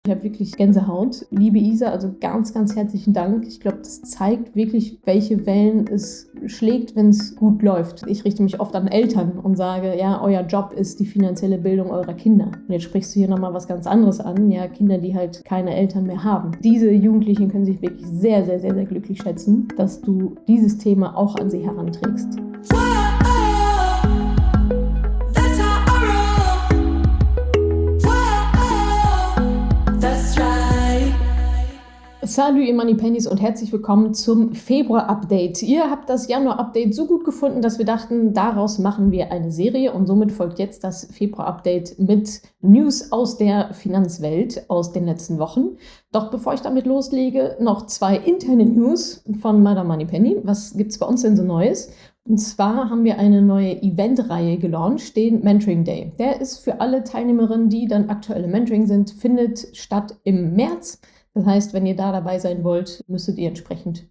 Ich habe wirklich Gänsehaut. Liebe Isa, also ganz, ganz herzlichen Dank. Ich glaube, das zeigt wirklich, welche Wellen es schlägt, wenn es gut läuft. Ich richte mich oft an Eltern und sage, ja, euer Job ist die finanzielle Bildung eurer Kinder. Und jetzt sprichst du hier nochmal was ganz anderes an. Ja, Kinder, die halt keine Eltern mehr haben. Diese Jugendlichen können sich wirklich sehr, sehr, sehr, sehr glücklich schätzen, dass du dieses Thema auch an sie heranträgst. Salut ihr Moneypennies und herzlich willkommen zum Februar-Update. Ihr habt das Januar-Update so gut gefunden, dass wir dachten, daraus machen wir eine Serie und somit folgt jetzt das Februar-Update mit News aus der Finanzwelt aus den letzten Wochen. Doch bevor ich damit loslege, noch 2 interne News von Madame Moneypenny. Was gibt es bei uns denn so Neues? Und zwar haben wir eine neue Eventreihe gelauncht, den Mentoring Day. Der ist für alle Teilnehmerinnen, die dann aktuell im Mentoring sind, findet statt im März. Das heißt, wenn ihr da dabei sein wollt, müsstet ihr entsprechend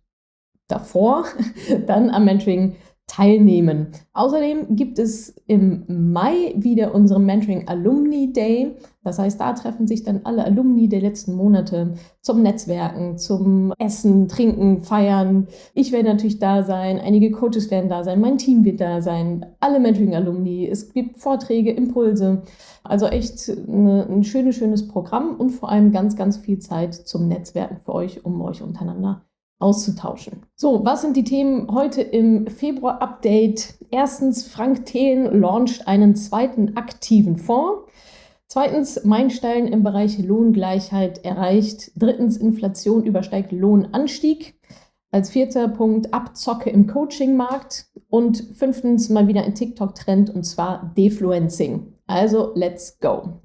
davor dann am Mentoring teilnehmen. Außerdem gibt es im Mai wieder unseren Mentoring Alumni Day. Das heißt, da treffen sich dann alle Alumni der letzten Monate zum Netzwerken, zum Essen, Trinken, Feiern. Ich werde natürlich da sein, einige Coaches werden da sein, mein Team wird da sein, alle Mentoring-Alumni. Es gibt Vorträge, Impulse. Also echt ein schönes Programm und vor allem ganz, ganz viel Zeit zum Netzwerken für euch, um euch untereinander auszutauschen. So, was sind die Themen heute im Februar-Update? Erstens, Frank Thelen launcht einen zweiten aktiven Fonds. Zweitens, Meilenstein im Bereich Lohngleichheit erreicht. Drittens, Inflation übersteigt Lohnanstieg. Als 4. Punkt, Abzocke im Coaching-Markt. Und 5. mal wieder ein TikTok-Trend und zwar Defluencing. Also, let's go.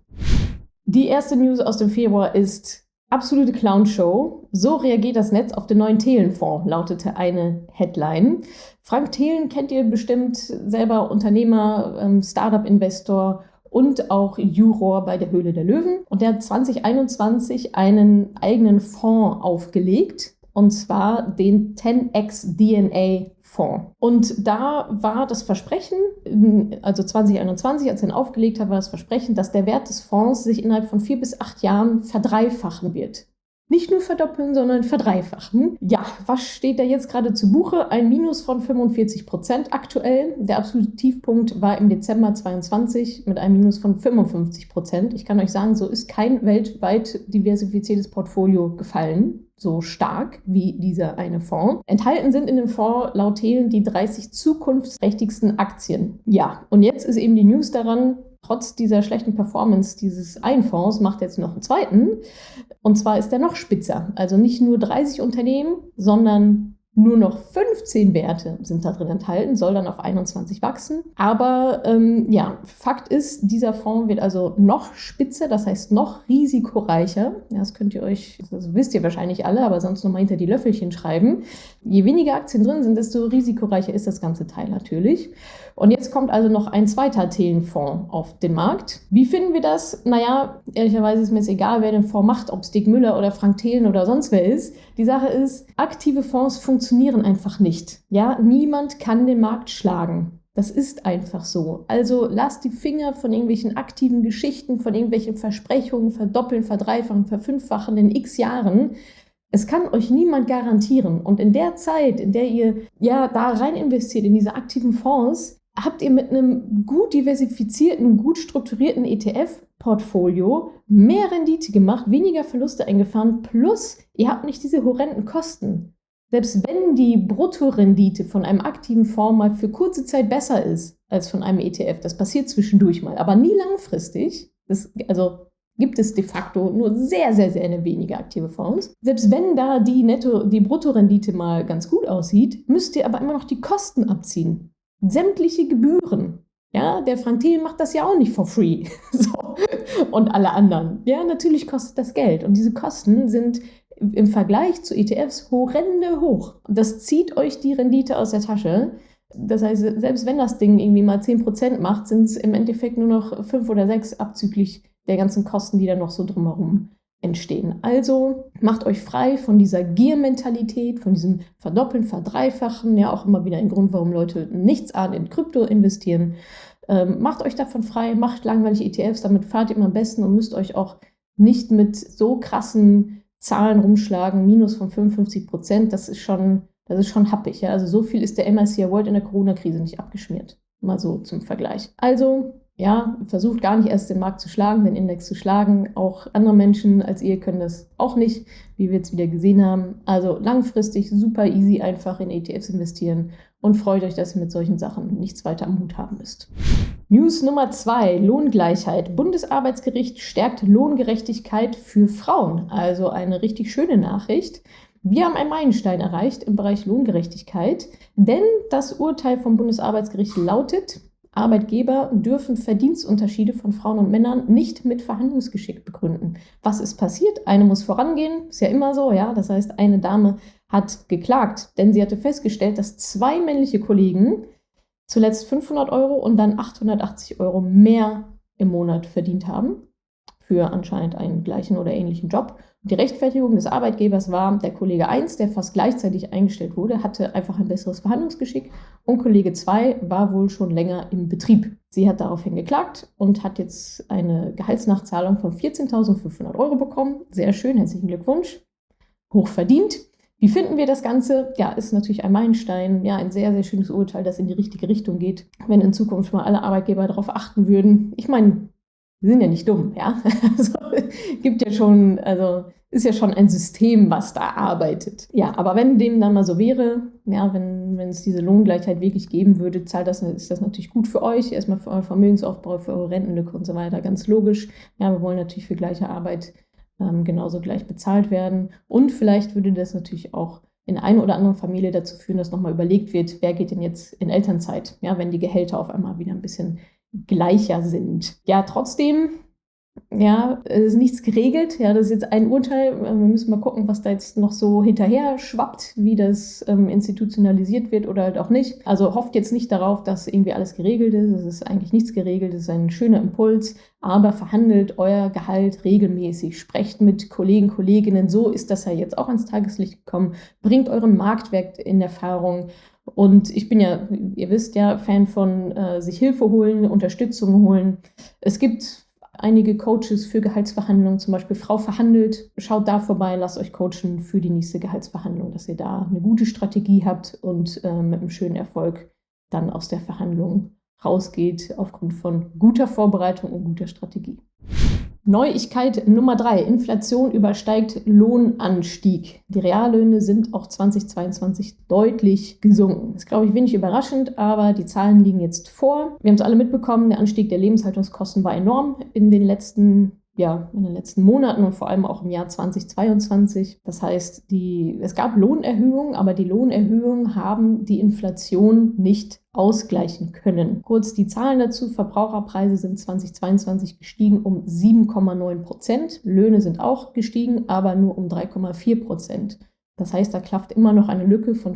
Die erste News aus dem Februar ist absolute Clown-Show. So reagiert das Netz auf den neuen Thelen-Fonds, lautete eine Headline. Frank Thelen kennt ihr bestimmt, selber Unternehmer, Startup-Investor und auch Juror bei der Höhle der Löwen. Und der hat 2021 einen eigenen Fonds aufgelegt, und zwar den 10x DNA Fonds. Und da war das Versprechen, also 2021, als er ihn aufgelegt hat, war das Versprechen, dass der Wert des Fonds sich innerhalb von 4 bis 8 Jahren verdreifachen wird. Nicht nur verdoppeln, sondern verdreifachen. Ja, was steht da jetzt gerade zu Buche? Ein Minus von 45% aktuell. Der absolute Tiefpunkt war im Dezember 2022 mit einem Minus von 55%. Ich kann euch sagen, so ist kein weltweit diversifiziertes Portfolio gefallen. So stark wie dieser eine Fonds. Enthalten sind in dem Fonds laut Thelen die 30 zukunftsträchtigsten Aktien. Ja, und jetzt ist eben die News daran, trotz dieser schlechten Performance dieses einen Fonds macht jetzt noch einen zweiten. Und zwar ist der noch spitzer. Also nicht nur 30 Unternehmen, sondern nur noch 15 Werte sind da drin enthalten, soll dann auf 21 wachsen. Aber ja, Fakt ist, dieser Fonds wird also noch spitzer, das heißt noch risikoreicher. Ja, das könnt ihr euch, das wisst ihr wahrscheinlich alle, aber sonst nochmal hinter die Löffelchen schreiben. Je weniger Aktien drin sind, desto risikoreicher ist das ganze Teil natürlich. Und jetzt kommt also noch ein zweiter Thelen-Fonds auf den Markt. Wie finden wir das? Naja, ehrlicherweise ist mir jetzt egal, wer den Fonds macht, ob es Dick Müller oder Frank Thelen oder sonst wer ist. Die Sache ist, aktive Fonds funktionieren einfach nicht. Ja, niemand kann den Markt schlagen. Das ist einfach so. Also lasst die Finger von irgendwelchen aktiven Geschichten, von irgendwelchen Versprechungen, verdoppeln, verdreifachen, verfünffachen in x Jahren. Es kann euch niemand garantieren. Und in der Zeit, in der ihr ja da rein investiert, in diese aktiven Fonds, habt ihr mit einem gut diversifizierten, gut strukturierten ETF-Portfolio mehr Rendite gemacht, weniger Verluste eingefahren, plus ihr habt nicht diese horrenden Kosten. Selbst wenn die Bruttorendite von einem aktiven Fonds mal für kurze Zeit besser ist als von einem ETF, das passiert zwischendurch mal, aber nie langfristig, also gibt es de facto nur sehr, sehr, sehr wenige aktive Fonds. Selbst wenn da die Bruttorendite mal ganz gut aussieht, müsst ihr aber immer noch die Kosten abziehen. Sämtliche Gebühren. Ja, der Frank Thelen macht das ja auch nicht for free. So. Und alle anderen. Ja, natürlich kostet das Geld. Und diese Kosten sind im Vergleich zu ETFs horrende hoch. Das zieht euch die Rendite aus der Tasche. Das heißt, selbst wenn das Ding irgendwie mal 10% macht, sind es im Endeffekt nur noch 5 oder 6 abzüglich der ganzen Kosten, die da noch so drumherum entstehen. Also macht euch frei von dieser Gier-Mentalität, von diesem Verdoppeln, Verdreifachen, ja auch immer wieder ein Grund, warum Leute nichts in Krypto investieren. Macht euch davon frei, macht langweilige ETFs, damit fahrt ihr immer am besten und müsst euch auch nicht mit so krassen Zahlen rumschlagen, Minus von 55%, das ist schon happig. Ja? Also so viel ist der MSCI World in der Corona-Krise nicht abgeschmiert. Mal so zum Vergleich. Also, ja, versucht gar nicht erst den Markt zu schlagen, den Index zu schlagen. Auch andere Menschen als ihr können das auch nicht, wie wir jetzt wieder gesehen haben. Also langfristig super easy einfach in ETFs investieren und freut euch, dass ihr mit solchen Sachen nichts weiter am Hut haben müsst. News Nummer 2, Lohngleichheit. Bundesarbeitsgericht stärkt Lohngerechtigkeit für Frauen. Also eine richtig schöne Nachricht. Wir haben einen Meilenstein erreicht im Bereich Lohngerechtigkeit, denn das Urteil vom Bundesarbeitsgericht lautet: Arbeitgeber dürfen Verdienstunterschiede von Frauen und Männern nicht mit Verhandlungsgeschick begründen. Was ist passiert? Eine muss vorangehen, ist ja immer so, ja. Das heißt, eine Dame hat geklagt, denn sie hatte festgestellt, dass 2 männliche Kollegen zuletzt 500 € und dann 880 € mehr im Monat verdient haben für anscheinend einen gleichen oder ähnlichen Job. Und die Rechtfertigung des Arbeitgebers war, der Kollege 1, der fast gleichzeitig eingestellt wurde, hatte einfach ein besseres Verhandlungsgeschick und Kollege 2 war wohl schon länger im Betrieb. Sie hat daraufhin geklagt und hat jetzt eine Gehaltsnachzahlung von 14.500 € bekommen. Sehr schön, herzlichen Glückwunsch. Hoch verdient. Wie finden wir das Ganze? Ja, ist natürlich ein Meilenstein, ja, ein sehr, sehr schönes Urteil, das in die richtige Richtung geht, wenn in Zukunft mal alle Arbeitgeber darauf achten würden. Ich meine, wir sind ja nicht dumm, ja. Also, gibt ja schon, also ist ja schon ein System, was da arbeitet. Ja, aber wenn dem dann mal so wäre, ja, wenn es diese Lohngleichheit wirklich geben würde, ist das natürlich gut für euch, erstmal für euren Vermögensaufbau, für eure Rentenlücke und so weiter, ganz logisch. Ja, wir wollen natürlich für gleiche Arbeit genauso gleich bezahlt werden. Und vielleicht würde das natürlich auch in einer oder anderen Familie dazu führen, dass nochmal überlegt wird, wer geht denn jetzt in Elternzeit, ja, wenn die Gehälter auf einmal wieder ein bisschen gleicher sind. Ja, trotzdem, ja, es ist nichts geregelt. Ja, das ist jetzt ein Urteil. Wir müssen mal gucken, was da jetzt noch so hinterher schwappt, wie das institutionalisiert wird oder halt auch nicht. Also hofft jetzt nicht darauf, dass irgendwie alles geregelt ist. Es ist eigentlich nichts geregelt. Es ist ein schöner Impuls. Aber verhandelt euer Gehalt regelmäßig. Sprecht mit Kollegen, Kolleginnen. So ist das ja jetzt auch ans Tageslicht gekommen. Bringt euren Marktwert in Erfahrung. Und ich bin ja, ihr wisst ja, Fan von sich Hilfe holen, Unterstützung holen. Es gibt einige Coaches für Gehaltsverhandlungen, zum Beispiel Frau verhandelt. Schaut da vorbei, lasst euch coachen für die nächste Gehaltsverhandlung, dass ihr da eine gute Strategie habt und mit einem schönen Erfolg dann aus der Verhandlung rausgeht, aufgrund von guter Vorbereitung und guter Strategie. Neuigkeit Nummer 3. Inflation übersteigt Lohnanstieg. Die Reallöhne sind auch 2022 deutlich gesunken. Das ist, glaube ich, wenig überraschend, aber die Zahlen liegen jetzt vor. Wir haben es alle mitbekommen, der Anstieg der Lebenshaltungskosten war enorm in den letzten Monaten und vor allem auch im Jahr 2022. Das heißt, es gab Lohnerhöhungen, aber die Lohnerhöhungen haben die Inflation nicht ausgleichen können. Kurz die Zahlen dazu: Verbraucherpreise sind 2022 gestiegen um 7,9%. Löhne sind auch gestiegen, aber nur um 3,4%. Das heißt, da klafft immer noch eine Lücke von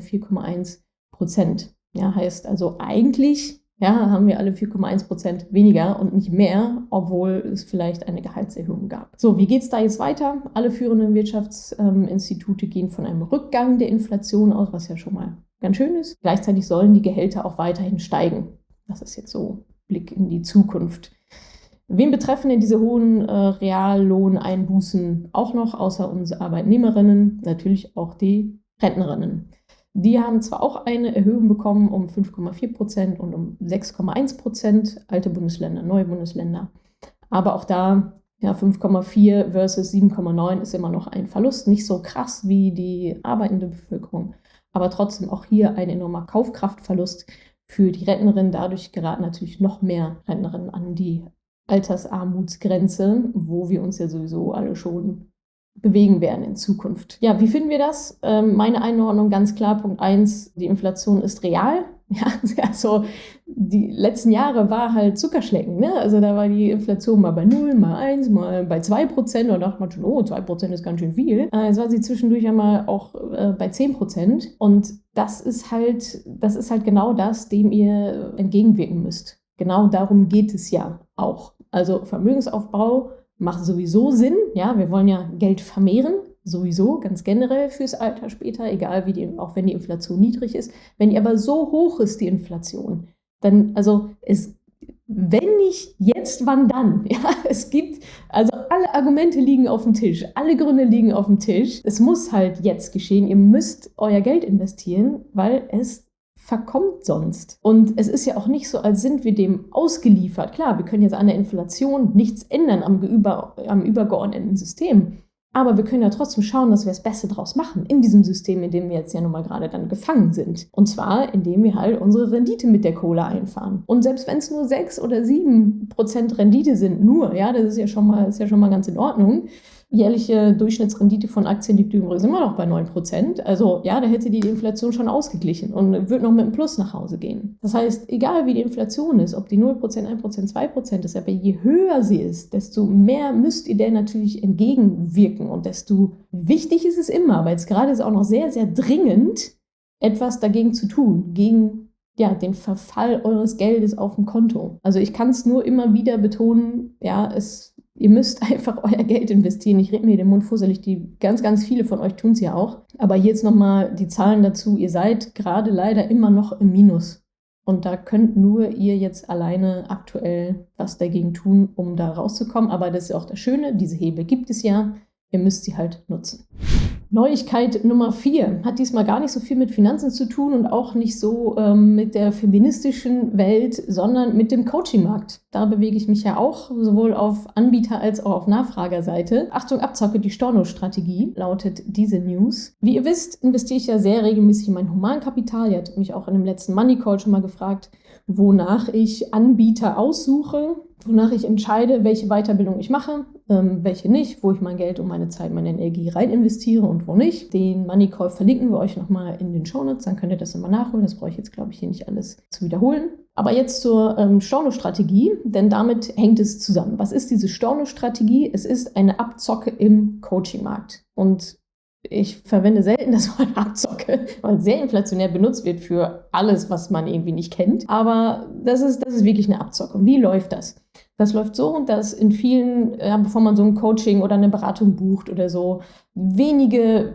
4,1%. Ja, heißt also eigentlich, ja, haben wir alle 4,1% weniger und nicht mehr, obwohl es vielleicht eine Gehaltserhöhung gab. So, wie geht es da jetzt weiter? Alle führenden Wirtschaftsinstitute gehen von einem Rückgang der Inflation aus, was ja schon mal ganz schön ist. Gleichzeitig sollen die Gehälter auch weiterhin steigen. Das ist jetzt so Blick in die Zukunft. Wen betreffen denn diese hohen Reallohneinbußen auch noch, außer unsere Arbeitnehmerinnen? Natürlich auch die Rentnerinnen. Die haben zwar auch eine Erhöhung bekommen um 5,4% und um 6,1%, alte Bundesländer, neue Bundesländer. Aber auch da, ja, 5,4 versus 7,9 ist immer noch ein Verlust. Nicht so krass wie die arbeitende Bevölkerung, aber trotzdem auch hier ein enormer Kaufkraftverlust für die Rentnerinnen. Dadurch geraten natürlich noch mehr Rentnerinnen an die Altersarmutsgrenze, wo wir uns ja sowieso alle schon bewegen werden in Zukunft. Ja, wie finden wir das? Meine Einordnung ganz klar, Punkt 1, die Inflation ist real. Ja, also die letzten Jahre war halt Zuckerschlecken, ne? Also da war die Inflation mal bei 0, mal 1, mal bei 2%, und da dachte man schon, oh, 2% ist ganz schön viel. Jetzt war sie zwischendurch einmal auch bei 10%, und das ist halt genau das, dem ihr entgegenwirken müsst. Genau darum geht es ja auch. Also Vermögensaufbau macht sowieso Sinn, ja, wir wollen ja Geld vermehren, sowieso, ganz generell fürs Alter später, egal auch wenn die Inflation niedrig ist. Wenn die aber so hoch ist, die Inflation, dann, also wenn nicht jetzt, wann dann? Ja, es gibt, also alle Argumente liegen auf dem Tisch, alle Gründe liegen auf dem Tisch. Es muss halt jetzt geschehen. Ihr müsst euer Geld investieren, weil es verkommt sonst. Und es ist ja auch nicht so, als sind wir dem ausgeliefert. Klar, wir können jetzt an der Inflation nichts ändern am übergeordneten System. Aber wir können ja trotzdem schauen, dass wir das Beste draus machen in diesem System, in dem wir jetzt ja nun mal gerade dann gefangen sind. Und zwar, indem wir halt unsere Rendite mit der Kohle einfahren. Und selbst wenn es nur 6 oder 7% Rendite sind, ja, das ist ja schon mal ganz in Ordnung. Jährliche Durchschnittsrendite von Aktien liegt übrigens immer noch bei 9%. Also ja, da hätte die Inflation schon ausgeglichen und wird noch mit einem Plus nach Hause gehen. Das heißt, egal wie die Inflation ist, ob die 0%, 1%, 2% ist, aber je höher sie ist, desto mehr müsst ihr der natürlich entgegenwirken und desto wichtig ist es immer, weil es gerade ist auch noch sehr, sehr dringend, etwas dagegen zu tun, gegen den Verfall eures Geldes auf dem Konto. Also ich kann es nur immer wieder betonen, ihr müsst einfach euer Geld investieren. Ich rede mir den Mund fusselig, ganz, ganz viele von euch tun es ja auch. Aber hier jetzt nochmal die Zahlen dazu. Ihr seid gerade leider immer noch im Minus. Und da könnt nur ihr jetzt alleine aktuell was dagegen tun, um da rauszukommen. Aber das ist auch das Schöne, diese Hebel gibt es ja. Ihr müsst sie halt nutzen. Neuigkeit Nummer 4 hat diesmal gar nicht so viel mit Finanzen zu tun und auch nicht so mit der feministischen Welt, sondern mit dem Coaching-Markt. Da bewege ich mich ja auch sowohl auf Anbieter- als auch auf Nachfragerseite. Achtung, Abzocke, die Storno-Strategie lautet diese News. Wie ihr wisst, investiere ich ja sehr regelmäßig in mein Humankapital. Ihr hattet mich auch in dem letzten Money Call schon mal gefragt, wonach ich Anbieter aussuche, wonach ich entscheide, welche Weiterbildung ich mache, welche nicht, wo ich mein Geld und meine Zeit, meine Energie rein investiere und wo nicht. Den Money Call verlinken wir euch nochmal in den Shownotes, dann könnt ihr das nochmal nachholen. Das brauche ich jetzt, glaube ich, hier nicht alles zu wiederholen. Aber jetzt zur Storno-Strategie, denn damit hängt es zusammen. Was ist diese Storno-Strategie? Es ist eine Abzocke im Coaching-Markt. Und ich verwende selten das Wort Abzocke, weil es sehr inflationär benutzt wird für alles, was man irgendwie nicht kennt. Aber das ist wirklich eine Abzocke. Und wie läuft das? Das läuft so, dass in vielen, bevor man so ein Coaching oder eine Beratung bucht oder so, wenige,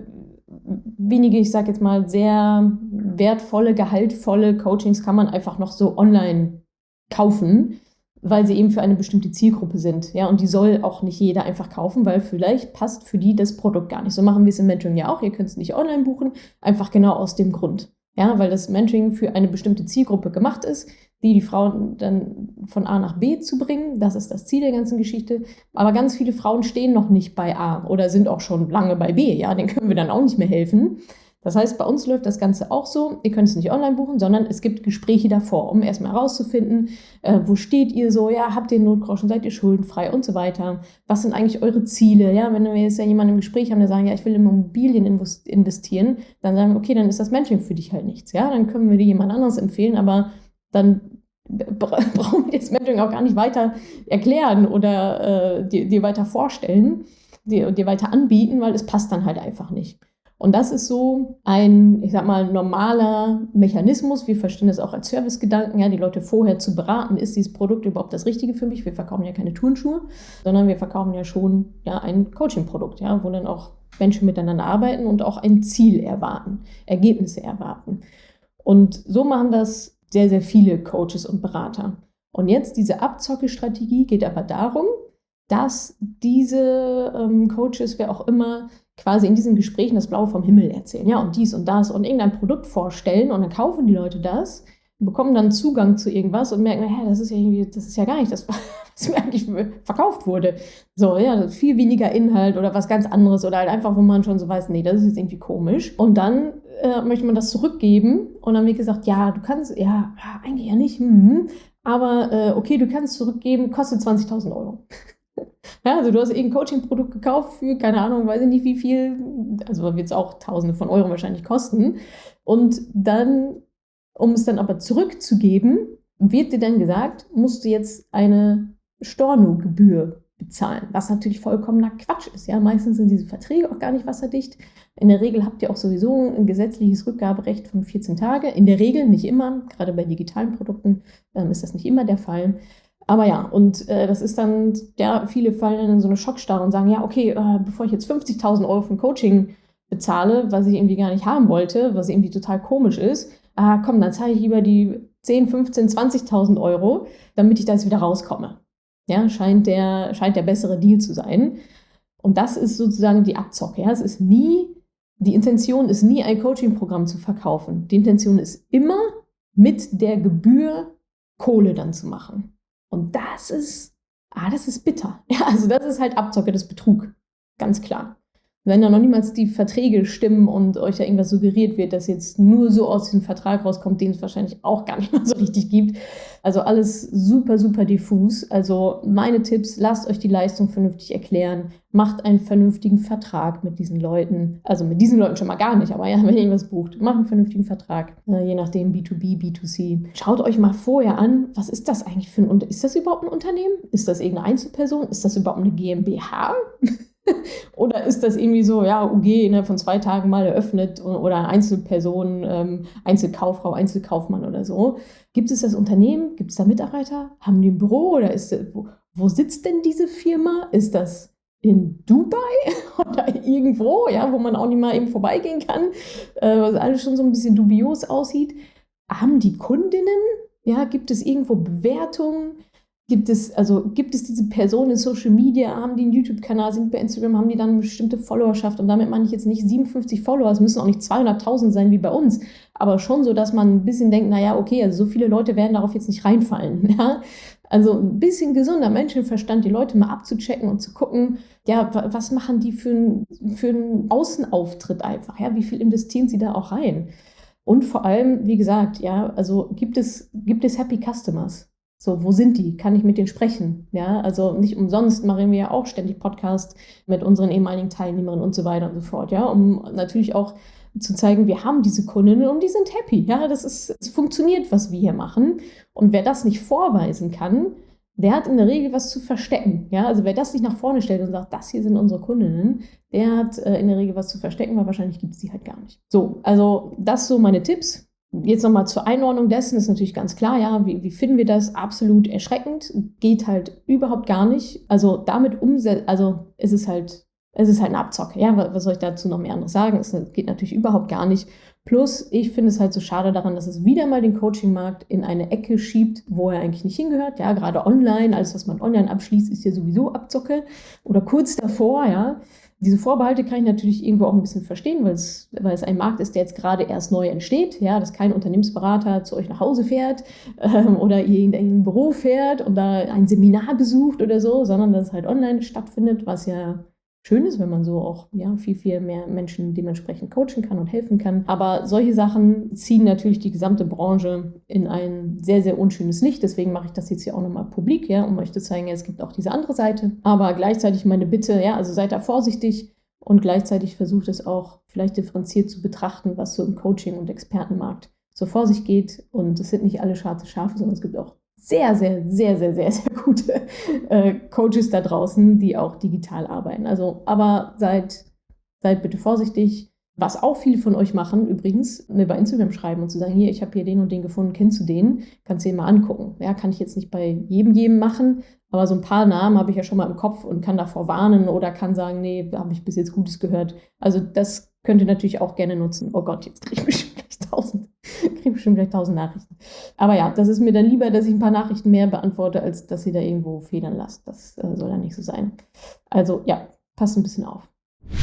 ich sage jetzt mal, sehr wertvolle, gehaltvolle Coachings kann man einfach noch so online kaufen, weil sie eben für eine bestimmte Zielgruppe sind. Ja, und die soll auch nicht jeder einfach kaufen, weil vielleicht passt für die das Produkt gar nicht. So machen wir es im Mentoring ja auch. Ihr könnt es nicht online buchen, einfach genau aus dem Grund. Ja, weil das Mentoring für eine bestimmte Zielgruppe gemacht ist, die Frauen dann von A nach B zu bringen. Das ist das Ziel der ganzen Geschichte. Aber ganz viele Frauen stehen noch nicht bei A oder sind auch schon lange bei B. Ja, denen können wir dann auch nicht mehr helfen. Das heißt, bei uns läuft das Ganze auch so. Ihr könnt es nicht online buchen, sondern es gibt Gespräche davor, um erstmal herauszufinden, wo steht ihr so, ja, habt ihr Notgroschen, seid ihr schuldenfrei und so weiter. Was sind eigentlich eure Ziele? Ja, wenn wir jetzt ja jemanden im Gespräch haben, der sagen, ja, ich will in Immobilien investieren, dann sagen wir, okay, dann ist das Mentoring für dich halt nichts. Ja, dann können wir dir jemand anderes empfehlen, aber dann brauchen wir das Mentoring auch gar nicht weiter erklären oder dir weiter vorstellen, dir weiter anbieten, weil es passt dann halt einfach nicht. Und das ist so ein, ich sag mal, normaler Mechanismus. Wir verstehen das auch als Servicegedanken, ja, die Leute vorher zu beraten, ist dieses Produkt überhaupt das Richtige für mich? Wir verkaufen ja keine Turnschuhe, sondern wir verkaufen ja schon ein Coaching-Produkt, ja, wo dann auch Menschen miteinander arbeiten und auch ein Ziel erwarten, Ergebnisse erwarten. Und so machen das sehr, sehr viele Coaches und Berater. Und jetzt diese Abzocke-Strategie geht aber darum, dass diese Coaches, wer auch immer, quasi in diesen Gesprächen das Blaue vom Himmel erzählen, ja, und dies und das und irgendein Produkt vorstellen und dann kaufen die Leute das, bekommen dann Zugang zu irgendwas und merken, das ist ja gar nicht das, was mir eigentlich verkauft wurde. So, ja, viel weniger Inhalt oder was ganz anderes oder halt einfach, wo man schon so weiß, nee, das ist jetzt irgendwie komisch. Und dann möchte man das zurückgeben und dann wird gesagt, ja, du kannst, ja, eigentlich ja nicht, aber okay, du kannst zurückgeben, kostet 20.000 Euro. Ja, also du hast irgendein Coaching-Produkt gekauft für, keine Ahnung, weiß ich nicht wie viel, also wird es auch Tausende von Euro wahrscheinlich kosten. Und dann, um es dann aber zurückzugeben, wird dir dann gesagt, musst du jetzt eine Stornogebühr bezahlen, was natürlich vollkommener Quatsch ist. Ja, meistens sind diese Verträge auch gar nicht wasserdicht. In der Regel habt ihr auch sowieso ein gesetzliches Rückgaberecht von 14 Tage. In der Regel, nicht immer, gerade bei digitalen Produkten ist das nicht immer der Fall. Aber ja, und das ist dann, ja, viele fallen in so eine Schockstarre und sagen, ja, okay, bevor ich jetzt 50.000 Euro für ein Coaching bezahle, was ich irgendwie gar nicht haben wollte, was irgendwie total komisch ist, komm, dann zahle ich lieber die 10, 15, 20.000 Euro, damit ich da jetzt wieder rauskomme. Ja, scheint der bessere Deal zu sein. Und das ist sozusagen die Abzocke. Ja? Die Intention ist nie, ein Coaching-Programm zu verkaufen. Die Intention ist immer, mit der Gebühr Kohle dann zu machen. Und das ist bitter. Ja, also das ist halt Abzocke, das ist Betrug. Ganz klar. Wenn da noch niemals die Verträge stimmen und euch da irgendwas suggeriert wird, dass jetzt nur so aus diesem Vertrag rauskommt, den es wahrscheinlich auch gar nicht mal so richtig gibt. Also alles super, super diffus. Also meine Tipps, lasst euch die Leistung vernünftig erklären, macht einen vernünftigen Vertrag mit diesen Leuten. Also mit diesen Leuten schon mal gar nicht, aber ja, wenn ihr irgendwas bucht, macht einen vernünftigen Vertrag. Je nachdem B2B, B2C. Schaut euch mal vorher an, was ist das eigentlich für ein ist das überhaupt ein Unternehmen? Ist das irgendeine Einzelperson? Ist das überhaupt eine GmbH? Oder ist das irgendwie so, ja, UG innerhalb von 2 Tagen mal eröffnet oder Einzelperson, Einzelkauffrau, Einzelkaufmann oder so? Gibt es das Unternehmen? Gibt es da Mitarbeiter? Haben die ein Büro? Oder wo sitzt denn diese Firma? Ist das in Dubai oder irgendwo, ja, wo man auch nicht mal eben vorbeigehen kann? Was alles schon so ein bisschen dubios aussieht. Haben die Kundinnen? Ja, gibt es irgendwo Bewertungen? Gibt es diese Personen in Social Media, haben die einen YouTube-Kanal, sind bei Instagram, haben die dann eine bestimmte Followerschaft? Und damit meine ich jetzt nicht 57 Follower, es müssen auch nicht 200.000 sein wie bei uns, aber schon so, dass man ein bisschen denkt, naja, okay, also so viele Leute werden darauf jetzt nicht reinfallen. Ja? Also ein bisschen gesunder Menschenverstand, die Leute mal abzuchecken und zu gucken, ja, was machen die für einen Außenauftritt einfach? Ja? Wie viel investieren sie da auch rein? Und vor allem, wie gesagt, ja, also gibt es Happy Customers? So, wo sind die? Kann ich mit denen sprechen? Ja, also nicht umsonst machen wir ja auch ständig Podcasts mit unseren ehemaligen Teilnehmerinnen und so weiter und so fort, ja, um natürlich auch zu zeigen, wir haben diese Kundinnen und die sind happy, ja, es funktioniert, was wir hier machen. Und wer das nicht vorweisen kann, der hat in der Regel was zu verstecken, ja, also wer das nicht nach vorne stellt und sagt, das hier sind unsere Kundinnen, der hat in der Regel was zu verstecken, weil wahrscheinlich gibt es die halt gar nicht. So, also das so meine Tipps. Jetzt nochmal zur Einordnung dessen ist natürlich ganz klar, ja, wie finden wir das? Absolut erschreckend, geht halt überhaupt gar nicht. Also damit es ist halt eine Abzocke, ja, was soll ich dazu noch mehr anderes sagen? Es geht natürlich überhaupt gar nicht. Plus, ich finde es halt so schade daran, dass es wieder mal den Coaching-Markt in eine Ecke schiebt, wo er eigentlich nicht hingehört. Ja, gerade online, alles, was man online abschließt, ist ja sowieso Abzocke oder kurz davor, ja. Diese Vorbehalte kann ich natürlich irgendwo auch ein bisschen verstehen, weil es ein Markt ist, der jetzt gerade erst neu entsteht, ja, dass kein Unternehmensberater zu euch nach Hause fährt oder ihr in ein Büro fährt und da ein Seminar besucht oder so, sondern dass es halt online stattfindet, was ja schön ist, wenn man so auch viel, viel mehr Menschen dementsprechend coachen kann und helfen kann. Aber solche Sachen ziehen natürlich die gesamte Branche in ein sehr, sehr unschönes Licht. Deswegen mache ich das jetzt hier auch nochmal publik, ja, um euch zu zeigen, es gibt auch diese andere Seite. Aber gleichzeitig meine Bitte, ja, also seid da vorsichtig und gleichzeitig versucht es auch vielleicht differenziert zu betrachten, was so im Coaching- und Expertenmarkt so vor sich geht. Und es sind nicht alle schwarze Schafe, sondern es gibt auch sehr, sehr, sehr, sehr, sehr, sehr gute Coaches da draußen, die auch digital arbeiten. Also, aber seid bitte vorsichtig. Was auch viele von euch machen, übrigens, mir bei Instagram schreiben und zu sagen, hier, ich habe hier den und den gefunden, kennst du den? Kannst du den mal angucken. Ja, kann ich jetzt nicht bei jedem machen, aber so ein paar Namen habe ich ja schon mal im Kopf und kann davor warnen oder kann sagen, nee, habe ich bis jetzt Gutes gehört. Also das könnt ihr natürlich auch gerne nutzen. Oh Gott, jetzt kriege ich bestimmt gleich 1000 Nachrichten. Aber ja, das ist mir dann lieber, dass ich ein paar Nachrichten mehr beantworte, als dass ihr da irgendwo federn lasst. Das soll dann nicht so sein. Also ja, passt ein bisschen auf.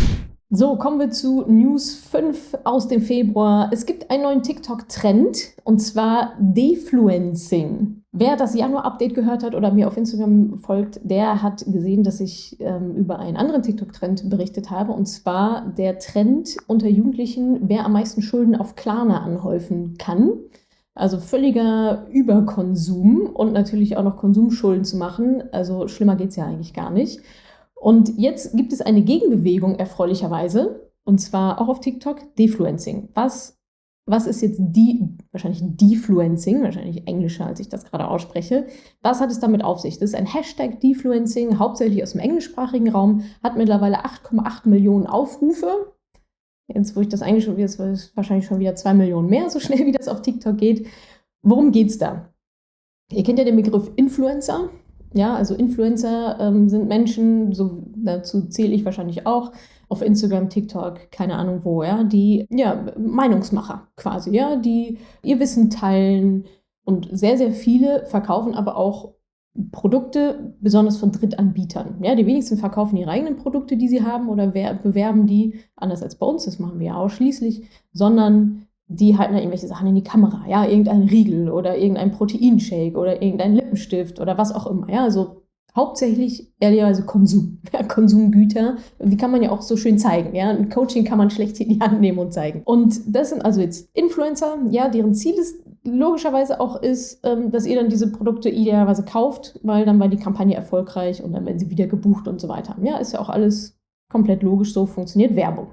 So, kommen wir zu News 5 aus dem Februar. Es gibt einen neuen TikTok-Trend und zwar Defluencing. Wer das Januar-Update gehört hat oder mir auf Instagram folgt, der hat gesehen, dass ich über einen anderen TikTok-Trend berichtet habe und zwar der Trend unter Jugendlichen, wer am meisten Schulden auf Klarna anhäufen kann. Also völliger Überkonsum und natürlich auch noch Konsumschulden zu machen. Also schlimmer geht es ja eigentlich gar nicht. Und jetzt gibt es eine Gegenbewegung, erfreulicherweise, und zwar auch auf TikTok, Defluencing. Was ist jetzt wahrscheinlich Defluencing, wahrscheinlich englischer, als ich das gerade ausspreche. Was hat es damit auf sich? Das ist ein Hashtag Defluencing, hauptsächlich aus dem englischsprachigen Raum, hat mittlerweile 8,8 Millionen Aufrufe. Jetzt, wo ich das eigentlich schon wieder, ist es wahrscheinlich schon wieder 2 Millionen mehr, so schnell wie das auf TikTok geht. Worum geht es da? Ihr kennt ja den Begriff Influencer. Ja, also Influencer sind Menschen, so dazu zähle ich wahrscheinlich auch, auf Instagram, TikTok, keine Ahnung wo, ja, die Meinungsmacher quasi, ja, die ihr Wissen teilen, Und sehr, sehr viele verkaufen aber auch Produkte, besonders von Drittanbietern. Ja, die wenigsten verkaufen ihre eigenen Produkte, die sie haben oder bewerben die, anders als bei uns, das machen wir ja ausschließlich, sondern die halten da irgendwelche Sachen in die Kamera, ja, irgendein Riegel oder irgendein Proteinshake oder irgendein Lippenstift oder was auch immer, ja, also hauptsächlich ehrlicherweise Konsum, ja, Konsumgüter, die kann man ja auch so schön zeigen, ja, ein Coaching kann man schlecht in die Hand nehmen und zeigen. Und das sind also jetzt Influencer, ja, deren Ziel ist logischerweise auch ist, dass ihr dann diese Produkte idealerweise kauft, weil dann war die Kampagne erfolgreich und dann werden sie wieder gebucht und so weiter. Ja, ist ja auch alles komplett logisch, so funktioniert Werbung.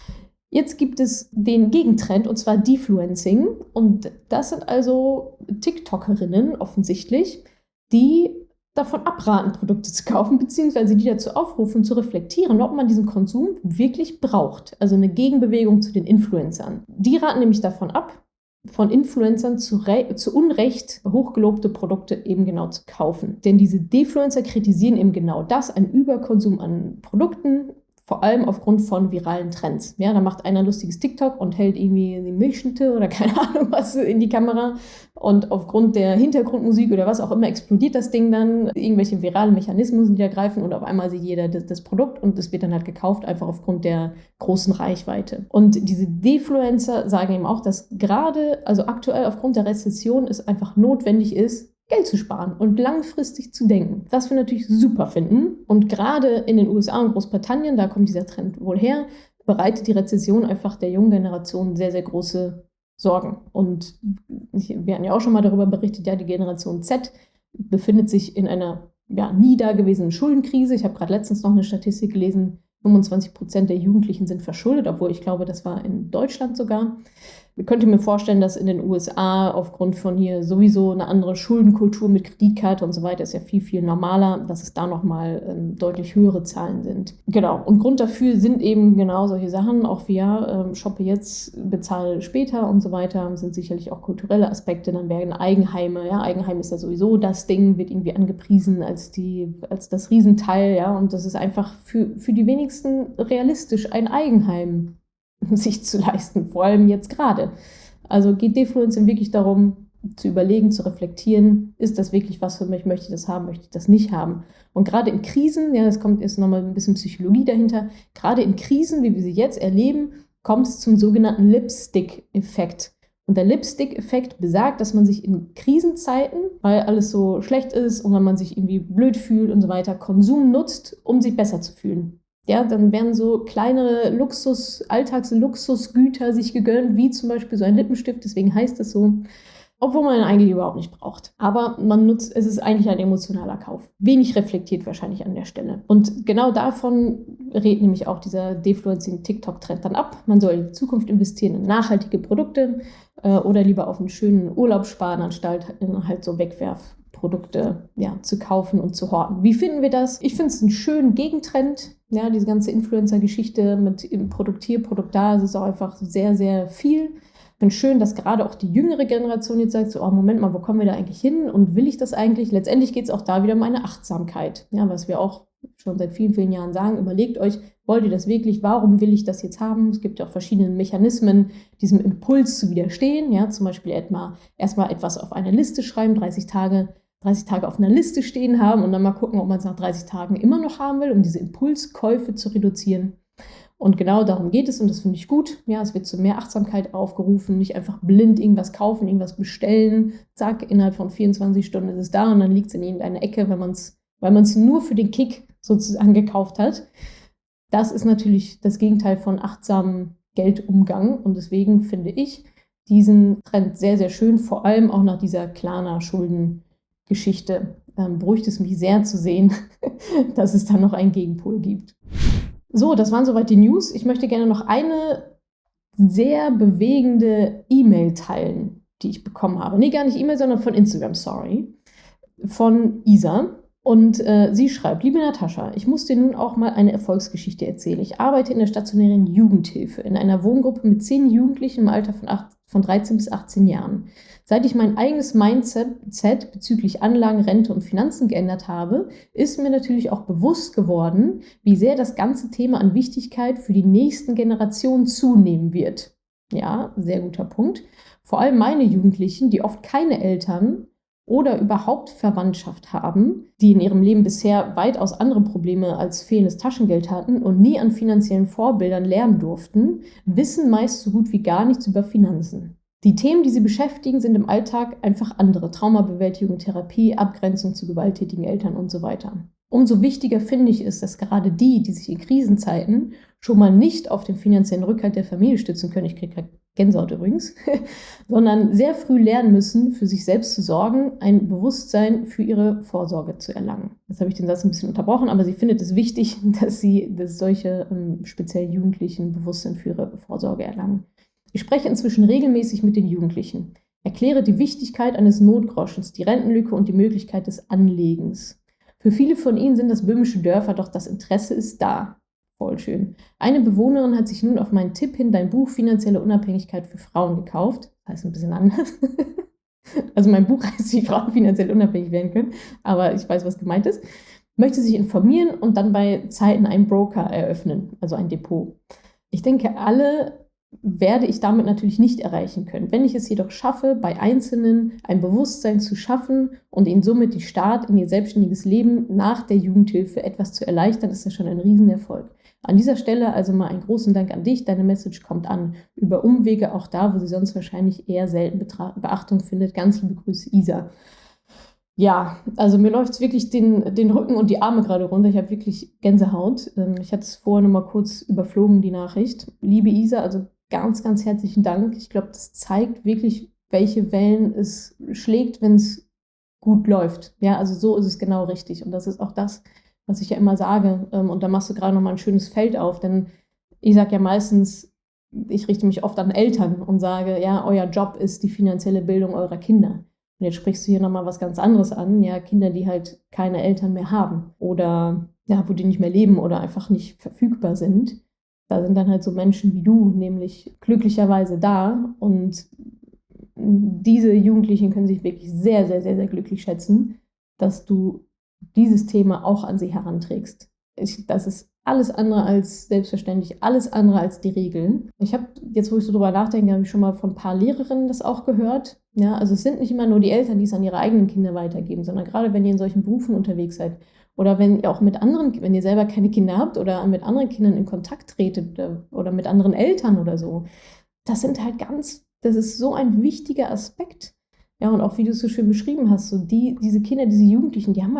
Jetzt gibt es den Gegentrend, und zwar Defluencing. Und das sind also TikTokerinnen offensichtlich, die davon abraten, Produkte zu kaufen, beziehungsweise die dazu aufrufen, zu reflektieren, ob man diesen Konsum wirklich braucht. Also eine Gegenbewegung zu den Influencern. Die raten nämlich davon ab, von Influencern zu Unrecht hochgelobte Produkte eben genau zu kaufen. Denn diese Defluencer kritisieren eben genau das, einen Überkonsum an Produkten, vor allem aufgrund von viralen Trends. Ja, da macht einer ein lustiges TikTok und hält irgendwie die Milchschnitte oder keine Ahnung was in die Kamera und aufgrund der Hintergrundmusik oder was auch immer explodiert das Ding dann, irgendwelche viralen Mechanismen, die da greifen und auf einmal sieht jeder das Produkt und es wird dann halt gekauft, einfach aufgrund der großen Reichweite. Und diese Defluencer sagen eben auch, dass gerade, also aktuell aufgrund der Rezession es einfach notwendig ist, Geld zu sparen und langfristig zu denken. Was wir natürlich super finden. Und gerade in den USA und Großbritannien, da kommt dieser Trend wohl her, bereitet die Rezession einfach der jungen Generation sehr, sehr große Sorgen. Und wir hatten ja auch schon mal darüber berichtet, ja, die Generation Z befindet sich in einer nie dagewesenen Schuldenkrise. Ich habe gerade letztens noch eine Statistik gelesen, 25% der Jugendlichen sind verschuldet, obwohl ich glaube, das war in Deutschland sogar. Ich könnte mir vorstellen, dass in den USA aufgrund von hier sowieso eine andere Schuldenkultur mit Kreditkarte und so weiter ist ja viel, viel normaler, dass es da nochmal deutlich höhere Zahlen sind. Genau, und Grund dafür sind eben genau solche Sachen, auch wie shoppe jetzt, bezahle später und so weiter, sind sicherlich auch kulturelle Aspekte, dann werden Eigenheime, ja, Eigenheim ist ja sowieso das Ding, wird irgendwie angepriesen als das Riesenteil, ja, und das ist einfach für die wenigsten realistisch, ein Eigenheim sich zu leisten, vor allem jetzt gerade. Also geht Defluencing wirklich darum, zu überlegen, zu reflektieren, ist das wirklich was für mich, möchte ich das haben, möchte ich das nicht haben. Und gerade in Krisen, ja, das kommt jetzt nochmal ein bisschen Psychologie dahinter, gerade in Krisen, wie wir sie jetzt erleben, kommt es zum sogenannten Lipstick-Effekt. Und der Lipstick-Effekt besagt, dass man sich in Krisenzeiten, weil alles so schlecht ist und wenn man sich irgendwie blöd fühlt und so weiter, Konsum nutzt, um sich besser zu fühlen. Ja, dann werden so kleinere Alltagsluxusgüter sich gegönnt, wie zum Beispiel so ein Lippenstift, deswegen heißt das so, obwohl man ihn eigentlich überhaupt nicht braucht. Aber es ist eigentlich ein emotionaler Kauf. Wenig reflektiert wahrscheinlich an der Stelle. Und genau davon redet nämlich auch dieser Defluencing-TikTok-Trend dann ab. Man soll in die Zukunft investieren in nachhaltige Produkte oder lieber auf einen schönen Urlaub sparen, anstatt halt so Wegwerfprodukte zu kaufen und zu horten. Wie finden wir das? Ich finde es einen schönen Gegentrend. Ja, diese ganze Influencer-Geschichte mit Produkt hier, Produkt da, es ist auch einfach sehr, sehr viel. Ich finde schön, dass gerade auch die jüngere Generation jetzt sagt, so, oh, Moment mal, wo kommen wir da eigentlich hin und will ich das eigentlich? Letztendlich geht es auch da wieder um eine Achtsamkeit, ja, was wir auch schon seit vielen, vielen Jahren sagen. Überlegt euch, wollt ihr das wirklich? Warum will ich das jetzt haben? Es gibt ja auch verschiedene Mechanismen, diesem Impuls zu widerstehen. Ja, zum Beispiel erstmal etwas auf eine Liste schreiben, 30 Tage auf einer Liste stehen haben und dann mal gucken, ob man es nach 30 Tagen immer noch haben will, um diese Impulskäufe zu reduzieren. Und genau darum geht es und das finde ich gut. Ja, es wird zu mehr Achtsamkeit aufgerufen, nicht einfach blind irgendwas kaufen, irgendwas bestellen. Zack, innerhalb von 24 Stunden ist es da und dann liegt es in irgendeiner Ecke, weil man es nur für den Kick sozusagen gekauft hat. Das ist natürlich das Gegenteil von achtsamem Geldumgang und deswegen finde ich diesen Trend sehr, sehr schön, vor allem auch nach dieser Klarna-Schulden-Geschichte. Beruhigt es mich sehr zu sehen, dass es da noch einen Gegenpol gibt. So, das waren soweit die News. Ich möchte gerne noch eine sehr bewegende E-Mail teilen, die ich bekommen habe. Nee, gar nicht E-Mail, sondern von Instagram, sorry. Von Isa. Und sie schreibt, liebe Natascha, ich muss dir nun auch mal eine Erfolgsgeschichte erzählen. Ich arbeite in der stationären Jugendhilfe in einer Wohngruppe mit 10 Jugendlichen im Alter von 13 bis 18 Jahren. Seit ich mein eigenes Mindset bezüglich Anlagen, Rente und Finanzen geändert habe, ist mir natürlich auch bewusst geworden, wie sehr das ganze Thema an Wichtigkeit für die nächsten Generationen zunehmen wird. Ja, sehr guter Punkt. Vor allem meine Jugendlichen, die oft keine Eltern oder überhaupt Verwandtschaft haben, die in ihrem Leben bisher weitaus andere Probleme als fehlendes Taschengeld hatten und nie an finanziellen Vorbildern lernen durften, wissen meist so gut wie gar nichts über Finanzen. Die Themen, die sie beschäftigen, sind im Alltag einfach andere. Traumabewältigung, Therapie, Abgrenzung zu gewalttätigen Eltern und so weiter. Umso wichtiger finde ich es, dass gerade die sich in Krisenzeiten schon mal nicht auf den finanziellen Rückhalt der Familie stützen können, ich kriege Gänsehaut übrigens, sondern sehr früh lernen müssen, für sich selbst zu sorgen, ein Bewusstsein für ihre Vorsorge zu erlangen. Jetzt habe ich den Satz ein bisschen unterbrochen, aber sie findet es wichtig, dass solche speziell Jugendlichen Bewusstsein für ihre Vorsorge erlangen. Ich spreche inzwischen regelmäßig mit den Jugendlichen, erkläre die Wichtigkeit eines Notgroschens, die Rentenlücke und die Möglichkeit des Anlegens. Für viele von ihnen sind das böhmische Dörfer, doch das Interesse ist da. Voll schön. Eine Bewohnerin hat sich nun auf meinen Tipp hin dein Buch Finanzielle Unabhängigkeit für Frauen gekauft. Das heißt ein bisschen anders. Also mein Buch heißt, wie Frauen finanziell unabhängig werden können, aber ich weiß, was gemeint ist. Möchte sich informieren und dann bei Zeiten einen Broker eröffnen, also ein Depot. Ich denke, alle werde ich damit natürlich nicht erreichen können. Wenn ich es jedoch schaffe, bei Einzelnen ein Bewusstsein zu schaffen und ihnen somit die Start in ihr selbstständiges Leben nach der Jugendhilfe etwas zu erleichtern, ist das schon ein Riesenerfolg. An dieser Stelle also mal einen großen Dank an dich. Deine Message kommt an über Umwege, auch da, wo sie sonst wahrscheinlich eher selten Beachtung findet. Ganz liebe Grüße, Isa. Ja, also mir läuft es wirklich den Rücken und die Arme gerade runter. Ich habe wirklich Gänsehaut. Ich hatte es vorher noch mal kurz überflogen, die Nachricht. Liebe Isa, also ganz, ganz herzlichen Dank. Ich glaube, das zeigt wirklich, welche Wellen es schlägt, wenn es gut läuft. Ja, also so ist es genau richtig. Und das ist auch das, was ich ja immer sage. Und da machst du gerade noch mal ein schönes Feld auf. Denn ich sage ja meistens, ich richte mich oft an Eltern und sage, ja, euer Job ist die finanzielle Bildung eurer Kinder. Und jetzt sprichst du hier nochmal was ganz anderes an, ja, Kinder, die halt keine Eltern mehr haben oder ja, wo die nicht mehr leben oder einfach nicht verfügbar sind. Da sind dann halt so Menschen wie du, nämlich glücklicherweise da und diese Jugendlichen können sich wirklich sehr, sehr, sehr, sehr glücklich schätzen, dass du dieses Thema auch an sie heranträgst. Das ist alles andere als selbstverständlich, alles andere als die Regeln. Ich habe jetzt, wo ich so drüber nachdenke, habe ich schon mal von ein paar Lehrerinnen das auch gehört. Ja, also es sind nicht immer nur die Eltern, die es an ihre eigenen Kinder weitergeben, sondern gerade wenn ihr in solchen Berufen unterwegs seid oder wenn ihr auch mit anderen, wenn ihr selber keine Kinder habt oder mit anderen Kindern in Kontakt tretet oder mit anderen Eltern oder so, das ist so ein wichtiger Aspekt. Ja, und auch wie du es so schön beschrieben hast, so diese Kinder, diese Jugendlichen, die haben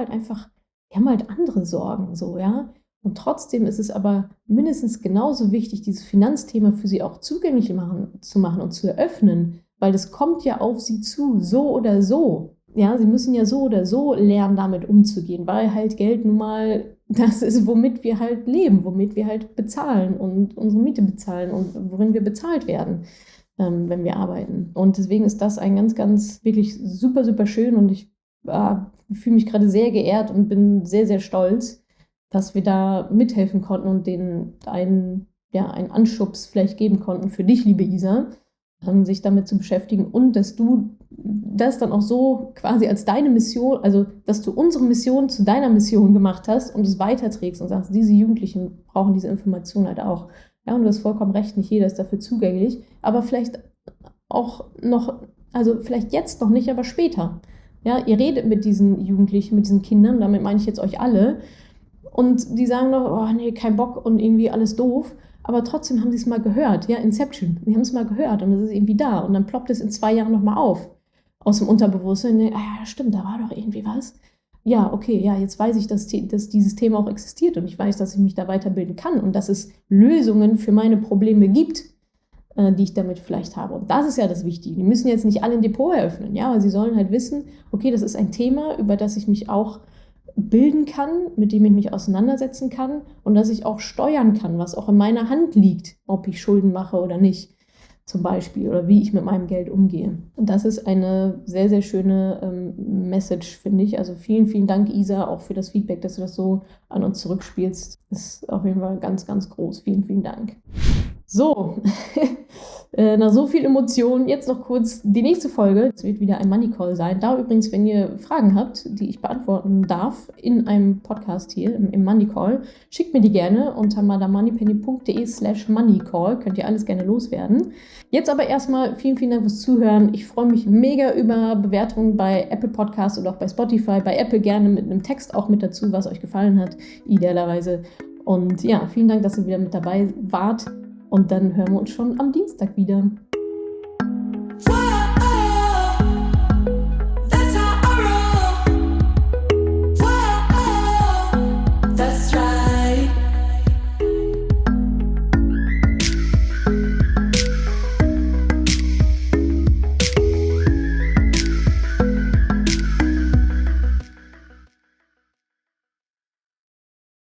halt andere Sorgen, so, ja. Und trotzdem ist es aber mindestens genauso wichtig, dieses Finanzthema für sie auch zugänglich zu machen und zu eröffnen, weil das kommt ja auf sie zu, so oder so. Ja, sie müssen ja so oder so lernen, damit umzugehen, weil halt Geld nun mal das ist, womit wir halt leben, womit wir halt bezahlen und unsere Miete bezahlen und worin wir bezahlt werden, wenn wir arbeiten. Und deswegen ist das ein ganz, ganz wirklich super, super schön und ich fühle mich gerade sehr geehrt und bin sehr, sehr stolz, dass wir da mithelfen konnten und denen einen Anschubs vielleicht geben konnten für dich, liebe Isa, sich damit zu beschäftigen und dass du das dann auch so quasi als deine Mission, also dass du unsere Mission zu deiner Mission gemacht hast und es weiterträgst und sagst, diese Jugendlichen brauchen diese Information halt auch. Ja, und du hast vollkommen recht, nicht jeder ist dafür zugänglich, aber vielleicht auch noch, also vielleicht jetzt noch nicht, aber später. Ja, ihr redet mit diesen Jugendlichen, mit diesen Kindern, damit meine ich jetzt euch alle, und die sagen noch, oh nee, kein Bock und irgendwie alles doof. Aber trotzdem haben sie es mal gehört. Ja, Inception. Sie haben es mal gehört und es ist irgendwie da. Und dann ploppt es in 2 Jahren nochmal auf. Aus dem Unterbewusstsein. Ja, stimmt, da war doch irgendwie was. Ja, okay, ja, jetzt weiß ich, dass dieses Thema auch existiert und ich weiß, dass ich mich da weiterbilden kann und dass es Lösungen für meine Probleme gibt, die ich damit vielleicht habe. Und das ist ja das Wichtige. Die müssen jetzt nicht alle ein Depot eröffnen, ja, aber sie sollen halt wissen, okay, das ist ein Thema, über das ich mich auch bilden kann, mit dem ich mich auseinandersetzen kann und dass ich auch steuern kann, was auch in meiner Hand liegt, ob ich Schulden mache oder nicht, zum Beispiel, oder wie ich mit meinem Geld umgehe. Und das ist eine sehr, sehr schöne Message, finde ich. Also vielen, vielen Dank, Isa, auch für das Feedback, dass du das so an uns zurückspielst. Das ist auf jeden Fall ganz, ganz groß. Vielen, vielen Dank. So, Nach so viel Emotionen jetzt noch kurz die nächste Folge. Es wird wieder ein Money Call sein. Da übrigens, wenn ihr Fragen habt, die ich beantworten darf in einem Podcast hier, im Money Call, schickt mir die gerne unter madamoneypenny.de/moneycall. Könnt ihr alles gerne loswerden. Jetzt aber erstmal vielen, vielen Dank fürs Zuhören. Ich freue mich mega über Bewertungen bei Apple Podcasts oder auch bei Spotify. Bei Apple gerne mit einem Text auch mit dazu, was euch gefallen hat, idealerweise. Und ja, vielen Dank, dass ihr wieder mit dabei wart. Und dann hören wir uns schon am Dienstag wieder.